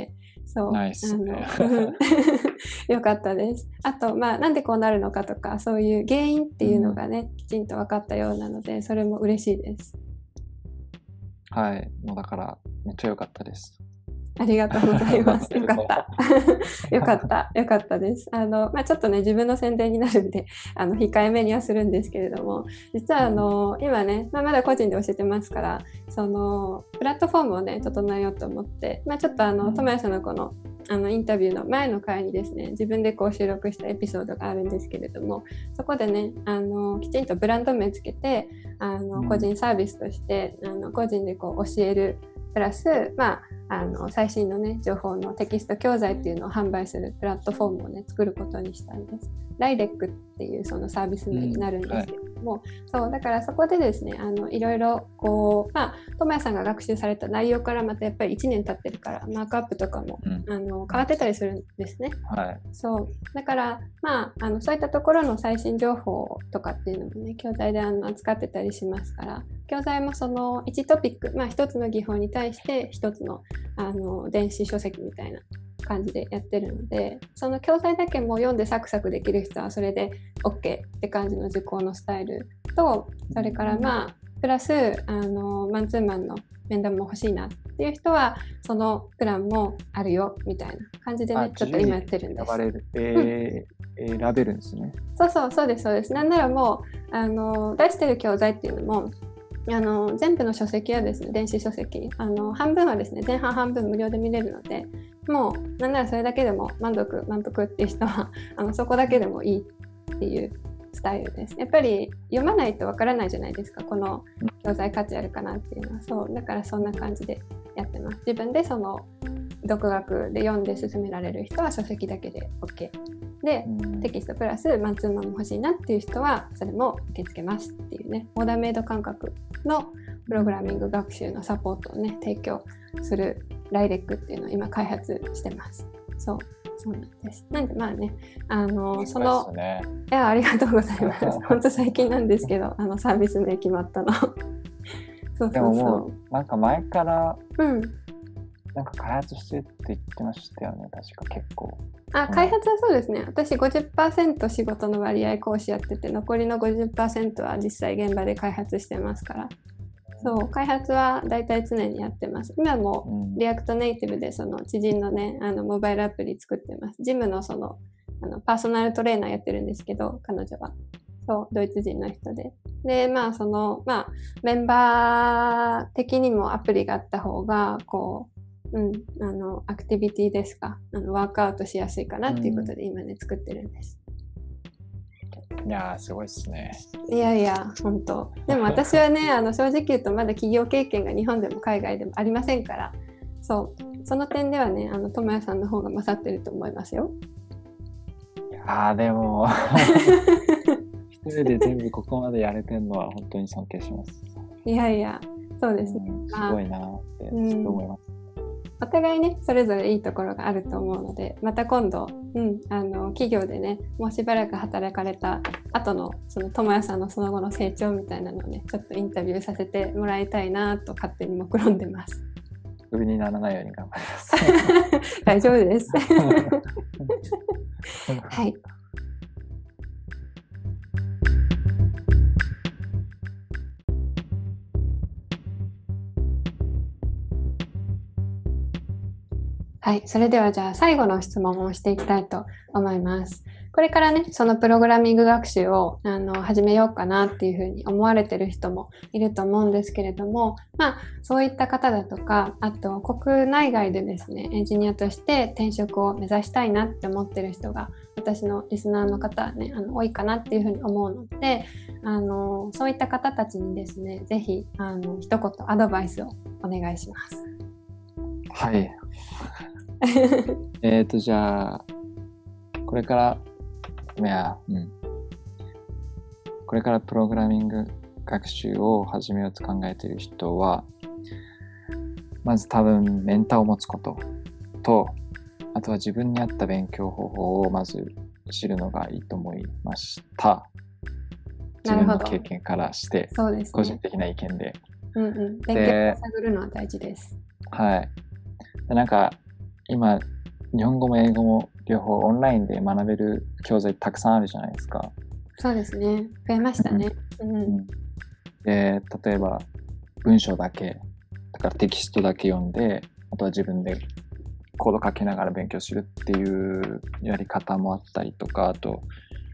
そう。 ナイスね。 あのよかったです。あと、まあ、なんでこうなるのかとか、そういう原因っていうのがね、うん、きちんと分かったようなので、それも嬉しいです。 はい。もうだから、めっちゃ良かったです。 ありがとうございます。よかった。よかった。よかったです。あの、まあ、ちょっとね、自分の宣伝になるんで、あの、控えめにはするんですけれども、実はあの、今ね、まあ、まだ個人で教えてますから、その、プラットフォームをね、整えようと思って、まあ、ちょっとあの、ともやさんのこの、あの、インタビューの前の回にですね、自分でこう収録したエピソードがあるんですけれども、そこでね、あの、きちんとブランド名つけて、あの、個人サービスとして、あの、個人でこう教える、プラス、まあ、あの最新のね情報のテキスト教材っていうのを販売するプラットフォームをね作ることにしたんです。ライレックっていうそのサービス名になるんですけれども、うんはい、そうだからそこでですねあのいろいろこうまあともやさんが学習された内容からまたやっぱりいちねん経ってるからマークアップとかも、うん、あの変わってたりするんですね。 はい、 そうだからまああのそういったところの最新情報とかっていうのもね教材であの扱ってたりしますから、教材もそのいちトピックまあ一つの技法に対して一つのあの電子書籍みたいな感じでやってるので、その教材だけも読んでサクサクできる人はそれで OK って感じの受講のスタイルと、それからまあプラスあのマンツーマンの面談も欲しいなっていう人はそのプランもあるよみたいな感じでねちょっと今やってるんです。 選ばれる、えーうん、選べるんですね。 そうそうそうですそうです。なんならもうあの出してる教材っていうのもあの全部の書籍はですね電子書籍あの半分はですね前半半分無料で見れるので、もうなんならそれだけでも満足満腹っていう人はあのそこだけでもいいっていうスタイルです。やっぱり読まないとわからないじゃないですか、この教材価値あるかなっていうのは。そうだからそんな感じでやってます。自分でその独学で読んで進められる人は書籍だけで OK で、テキストプラスマンツーマンも欲しいなっていう人はそれも受け付けますっていうね、オーダーメイド感覚のプログラミング学習のサポートをね提供するライレックっていうのを今開発してます。そうそうなんです。なんでまあね、あのその、ね、いやありがとうございます。本当最近なんですけど、あのサービス名決まったの。そうそうそう。 でももうなんか前から、 うん、 なんか開発してって言ってましたよね、確か結構。 あ、開発はそうですね。私 ごじゅっパーセント 仕事の割合講師やってて、残りの ごじゅっパーセント は実際現場で開発してますから。そう、開発はだいたい常にやってます。今もリアクトネイティブでその知人のね、あのモバイルアプリ作ってます。ジムのその、あのパーソナルトレーナーやってるんですけど、彼女は。そう、ドイツ人の人で。で、まあその、まあメンバー的にもアプリがあった方が、こう、うん、あの、アクティビティですか、あの、ワークアウトしやすいかなっていうことで今ね、作ってるんです。 いやー、すごいですね。 いやいや、本当。でも私はね、あの正直言うとまだ企業経験が日本でも海外でもありませんから、そう、その点ではね、あの智也さんの方が勝ってると思いますよ。 いやー、でも一人で全部ここまでやれてるのは本当に尊敬します。 いやいや、そうですね。 うん、すごいなってちょっと思います。 お互いね、それぞれいいところがあると思うので、また今度、うん、あの企業でね、もうしばらく働かれた後のその智也さんのその後の成長みたいなのをね、ちょっとインタビューさせてもらいたいなと勝手に目論んでます。 クビにならないように頑張ります。 大丈夫です。はい。はい。それではじゃあ最後の質問をしていきたいと思います。これからね、そのプログラミング学習をあの始めようかなっていうふうに思われてる人もいると思うんですけれども、まあそういった方だとか、あと国内外でですね、エンジニアとして転職を目指したいなって思ってる人が、私のリスナーの方はね、あの多いかなっていうふうに思うので、あのそういった方たちにですね、ぜひあの一言アドバイスをお願いします。 はい。えっとじゃあこれからいや、うん、これからプログラミング学習を始めようと考えている人は、まず多分メンターを持つことと、あとは自分に合った勉強方法をまず知るのがいいと思いました。自分の経験からして、そうですね、個人的な意見で。 うんうん、勉強を探るのは大事です。 はい。でなんか今日本語も英語も両方オンラインで学べる教材たくさんあるじゃないですか。 そうですね。増えましたね。うん。 うん、で、例えば文章だけ、だからテキストだけ読んで、あとは自分でコード書きながら勉強するっていうやり方もあったりとか、あと、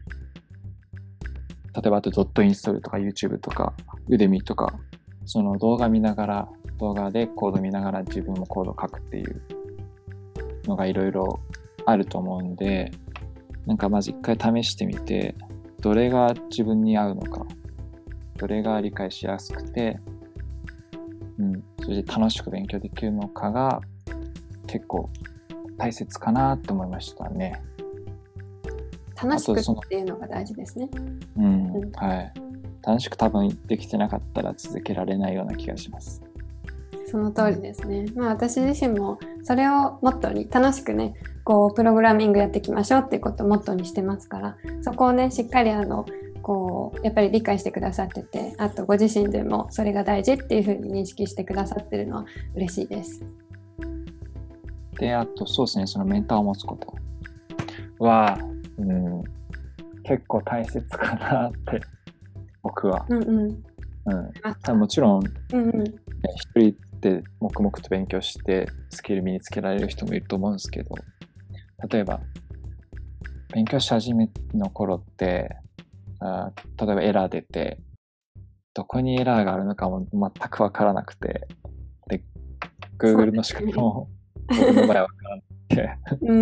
例えばあとドットインストールとか YouTube とか Udemy とか、その動画見ながら、動画でコード見ながら自分もコード書くっていうのがいろいろあると思うんで、なんかまず一回試してみて、どれが自分に合うのか、どれが理解しやすくて、うん、そして楽しく勉強できるのかが結構大切かなって思いましたね。 楽しくっていうのが大事ですね。 うん、うん、はい。楽しく多分できてなかったら続けられないような気がします。 その通りですね。まあ私自身もそれをモットーに楽しくね、こうプログラミングやっていきましょうっていうことをモットーにしてますから、そこをねしっかりあのこうやっぱり理解してくださってて、あとご自身でもそれが大事っていうふうに認識してくださってるのは嬉しいです。 で、あとそうですね、そのメンターを持つことは、うん、結構大切かなって僕は。 うんうん。うん、 多分もちろん、 うんうん、 一人で黙々と勉強してスキル身につけられる人もいると思うんですけど、例えば勉強し始めの頃ってあ例えばエラー出てどこにエラーがあるのかも全く分からなくて、で Google の仕組みも僕の場合は分からなくてうん、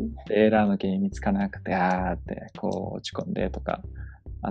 でエラーの原因見つからなくてあーってこう落ち込んでとかあって、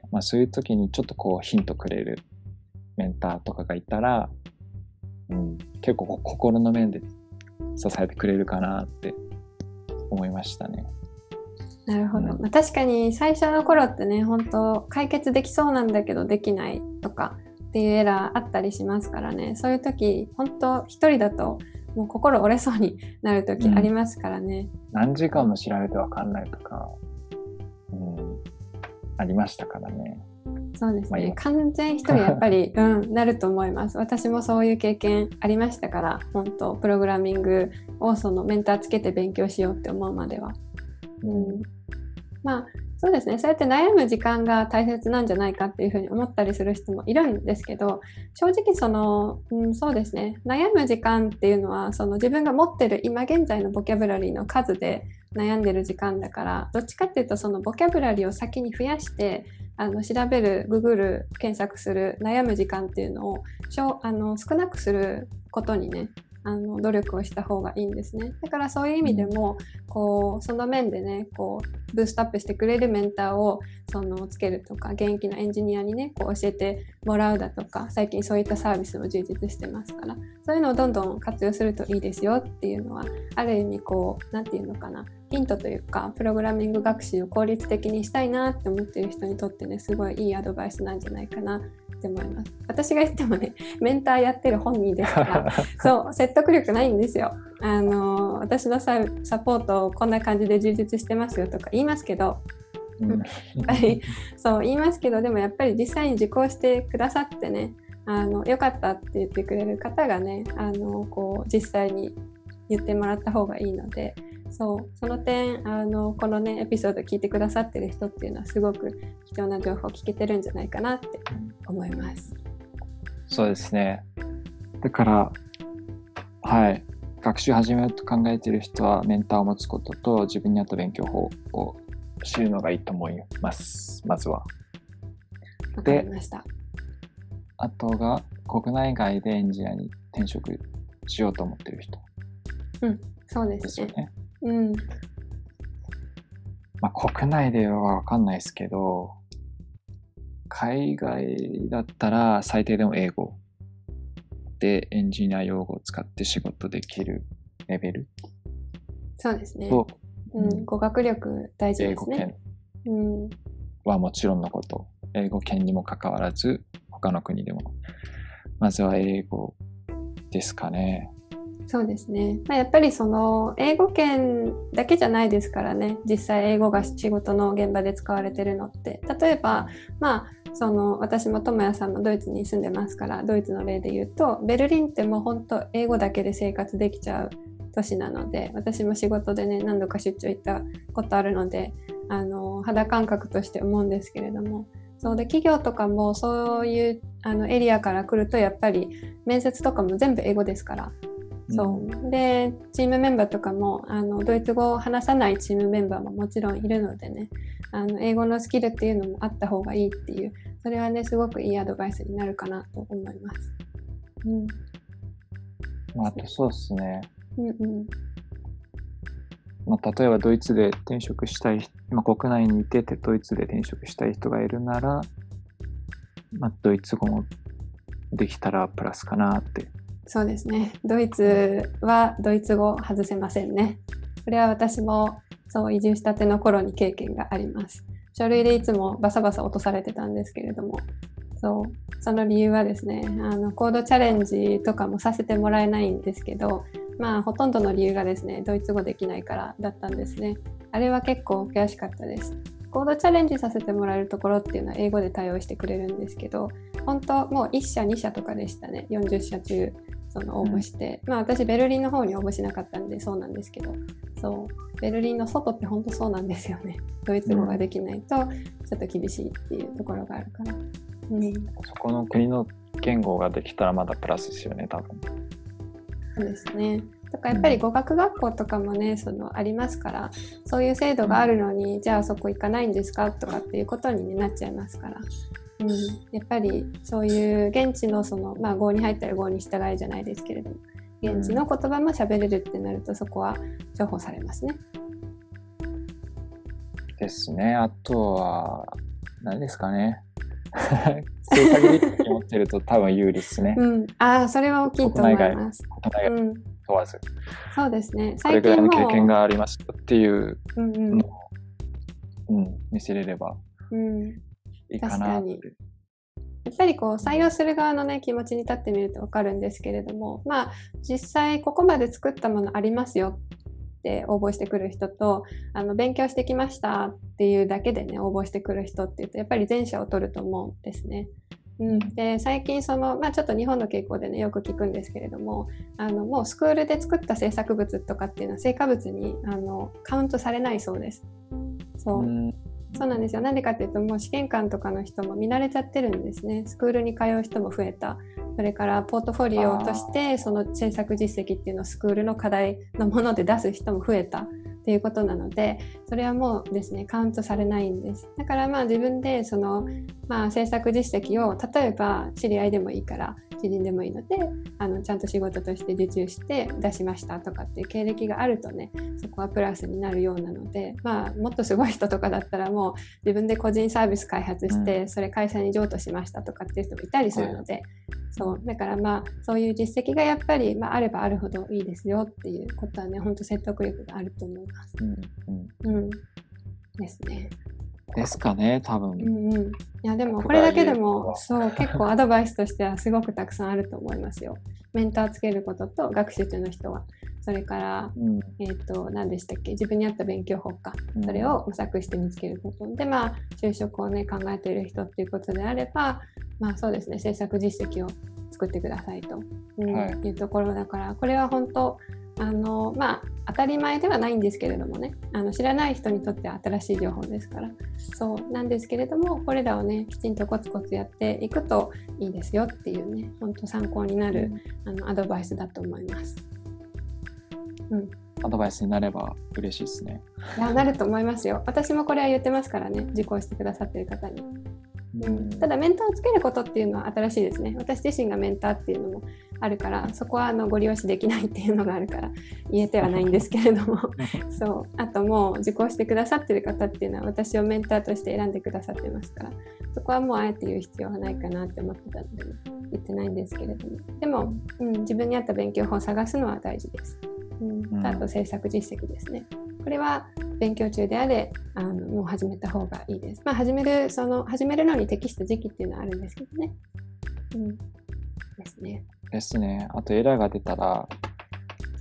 まあ、そういう時にちょっとこうヒントくれるメンターとかがいたら、うん、結構心の面で支えてくれるかなって思いましたね。 なるほど、うん、まあ、確かに最初の頃ってね、本当解決できそうなんだけどできないとかっていうエラーあったりしますからね。そういう時本当一人だともう心折れそうになる時ありますからね、 うん、何時間も調べて分かんないとか、うん、ありましたからね。 そうですね、まあ、完全一人やっぱり、うん、なると思います。私もそういう経験ありましたから、本当プログラミングをそのメンターつけて勉強しようって思うまでは、うん、まあそうですね、そうやって悩む時間が大切なんじゃないかっていうふうに思ったりする人もいるんですけど、正直その、うん、そうですね、悩む時間っていうのはその自分が持ってる今現在のボキャブラリーの数で悩んでる時間だから、どっちかっていうとそのボキャブラリーを先に増やしてあの調べる、ググる、検索する、悩む時間っていうのをあの少なくすることにね、あの努力をした方がいいんですね。だからそういう意味でも、こうその面でね、こうブーストアップしてくれるメンターをそのつけるとか、現役のエンジニアにねこう教えてもらうだとか、最近そういったサービスも充実してますから、そういうのをどんどん活用するといいですよっていうのは、ある意味こうなんていうのかな、ヒントというか、プログラミング学習を効率的にしたいなって思っている人にとってね、すごいいいアドバイスなんじゃないかなって思います。私が言ってもね、メンターやってる本人ですからそう説得力ないんですよ。あの私のササポートこんな感じで充実してますよとか言いますけど、うん、やっぱりそう言いますけど、でもやっぱり実際に受講してくださってね、あのよかったって言ってくれる方がね、あのこう実際に言ってもらった方がいいので、そうその点あのこのねエピソード聞いてくださってる人っていうのはすごく貴重な情報を聞けてるんじゃないかなって思います。 そうですね。だからはい学習始めようと考えている人はメンターを持つことと自分に合った勉強法を知るのがいいと思います。まずは。 わかりました。 あとが国内外でエンジニアに転職しようと思っている人。 うん、そうですね。 ですよね。 うん。 まあ国内ではわかんないですけど、海外だったら最低でも英語でエンジニア用語を使って仕事できるレベル。 そうですね。 と、 うん、語学力大事ですね。 英語圏はもちろんのこと、英語圏にもかかわらず他の国でもまずは英語ですかね。 そうですね、まあ、やっぱりその英語圏だけじゃないですからね、実際英語が仕事の現場で使われてるのって。例えば、まあ、その私も智也さんもドイツに住んでますから、ドイツの例で言うとベルリンってもう本当英語だけで生活できちゃう都市なので、私も仕事でね何度か出張行ったことあるので、あの肌感覚として思うんですけれども、そうで企業とかもそういうあのエリアから来るとやっぱり面接とかも全部英語ですから、そうでチームメンバーとかもあのドイツ語を話さないチームメンバーももちろんいるのでね、あの英語のスキルっていうのもあった方がいいっていう、それはねすごくいいアドバイスになるかなと思います。うん、 まあ、あとそうですね、 うんうんまあ、例えばドイツで転職したい、まあ、国内にいててドイツで転職したい人がいるなら、まあ、ドイツ語もできたらプラスかなって。 そうですね。ドイツはドイツ語外せませんね。これは私もそう移住したての頃に経験があります。書類でいつもバサバサ落とされてたんですけれども、そうその理由はですね、あのコードチャレンジとかもさせてもらえないんですけど、まあほとんどの理由がですね、ドイツ語できないからだったんですね。あれは結構悔しかったです。コードチャレンジさせてもらえるところっていうのは英語で対応してくれるんですけど、本当もういっ社に社とかでしたね。よんじゅっ社中その応募して、うん、まあ私ベルリンの方に応募しなかったんでそうなんですけど、そうベルリンの外って本当そうなんですよね。ドイツ語ができないとちょっと厳しいっていうところがあるから、うん、 そこの国の言語ができたらまだプラスですよね、多分。 そうですね。とかやっぱり語学学校とかもね、そのありますから、そういう制度があるのに、うん、じゃあそこ行かないんですかとかっていうことに、ね、なっちゃいますから、うん、やっぱりそういう現地のその、まあ、郷に入ったら郷に従いじゃないですけれども、現地の言葉も喋れるってなるとそこは重宝されますね。 ですね。あとは何ですかね。正確に持ってると多分有利ですね。 うん、ああ、それは大きいと思います。 国内外問わず、うん。 そうですね。 最近もこれぐらいの経験がありますっていうのを、 うんうんうん、見せれればいいかなって。うん、確かに。 やっぱりこう採用する側のね気持ちに立ってみると分かるんですけれども、まあ実際ここまで作ったものありますよって応募してくる人と、あの勉強してきましたっていうだけでね応募してくる人っていうとやっぱり前者を取ると思うんですね。うん、で最近その、まあ、ちょっと日本の傾向でねよく聞くんですけれども、あのもうスクールで作った制作物とかっていうのは成果物にあのカウントされないそうです。そう、うんそうなんですよ。なんでかっていうともう試験官とかの人も見慣れちゃってるんですね。スクールに通う人も増えた。それからポートフォリオとしてその制作実績っていうのをスクールの課題のもので出す人も増えたっていうことなので、それはもうですねカウントされないんです。だからまあ自分でそのまあ制作実績を例えば知り合いでもいいから知人でもいいのであのちゃんと仕事として受注して出しましたとかっていう経歴があるとねそこはプラスになるようなので、まあもっとすごい人とかだったらもう自分で個人サービス開発してそれ会社に譲渡しましたとかっていう人もいたりするので、そうだからまあそういう実績がやっぱり、まあ、あればあるほどいいですよっていうことはね本当説得力があると思います。うんうん、うん、ですね。 ですかね多分。 うんうん、いやでもこれだけでもそう結構アドバイスとしてはすごくたくさんあると思いますよ。メンターつけることと学習中の人はそれから、うん、えっと何でしたっけ自分に合った勉強法か、うん、それを模索して見つけることでまあ就職をね考えている人っていうことであればまあそうですね制作実績を作ってくださいと、うんはい、いうところだからこれは本当あのまあ当たり前ではないんですけれどもねあの知らない人にとっては新しい情報ですからそうなんですけれどもこれらをねきちんとコツコツやっていくといいですよっていうね本当参考になる、うん、あのアドバイスだと思います、 うん、アドバイスになれば嬉しいですね。 いやなると思いますよ。私もこれは言ってますからね受講してくださっている方に、うん、ただメンターをつけることっていうのは新しいですね。私自身がメンターっていうのもあるからそこはあのご利用しできないっていうのがあるから言えてはないんですけれどもそうあともう受講してくださってる方っていうのは私をメンターとして選んでくださってますからそこはもうあえて言う必要はないかなって思ってたので、ね、言ってないんですけれどもでも、うん、自分に合った勉強法を探すのは大事です、うん、あと制作実績ですね。これは勉強中であれあのもう始めた方がいいです。まあ始めるその始めるのに適した時期っていうのはあるんですけどね。うん、ですね。 ですね。あとエラーが出たら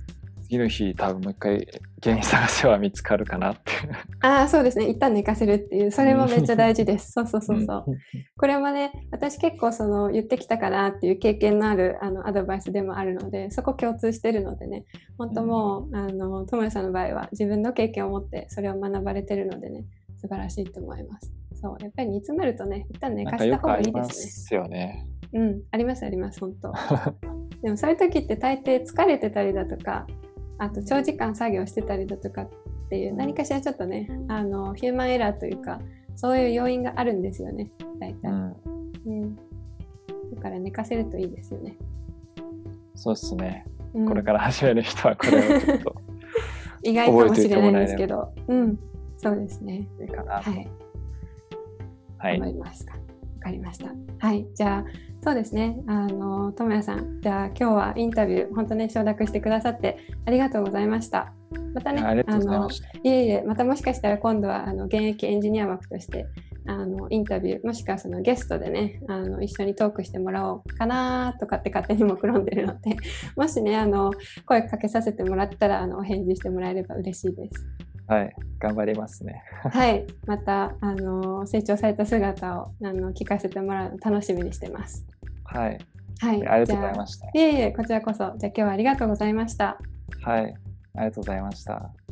次の日多分もう一回原因探せば見つかるかなってああ、そうですね。一旦寝かせるっていう、それもめっちゃ大事です。そうそうそうそう。これもね、私結構その言ってきたかなっていう経験のあるあのアドバイスでもあるので、そこ共通してるのでね、本当もう、あの、ともやさんの場合は自分の経験を持ってそれを学ばれてるのでね、素晴らしいと思います。そう、やっぱり煮詰めるとね、一旦寝かした方がいいですね。 なんかよくありますよね。 うん、ありますあります、本当。でもそういう時って大抵疲れてたりだとか、あと長時間作業してたりだとかっていう何かしらちょっとね、あのヒューマンエラーというか、そういう要因があるんですよね、大体。うんうん、だから寝かせるといいですよね。 そうですね、 うん、これから始める人はこれをちょっと意外かもしれないんですけど、うん、そうですね。 いいかな。 はい。 はい。 思いますか。わかりました。はい。じゃあ、そうですね。あの、ともやさん、じゃあ今日はインタビュー、本当ね、承諾してくださってありがとうございました。またね、 ありがとうございました。 いえいえ、またもしかしたら今度はあの現役エンジニア枠としてあのインタビュー、もしくはそのゲストでね、あの一緒にトークしてもらおうかなとかって勝手に目論んでるので、もしね、あの声かけさせてもらったらあのお返事してもらえれば嬉しいです。 はい、頑張りますね。 はい、またあの成長された姿をあの聞かせてもらうの楽しみにしてます。 はい、 はい、 ありがとうございました。 いえいえ、こちらこそ。じゃあ今日はありがとうございました。 はい、ありがとうございました。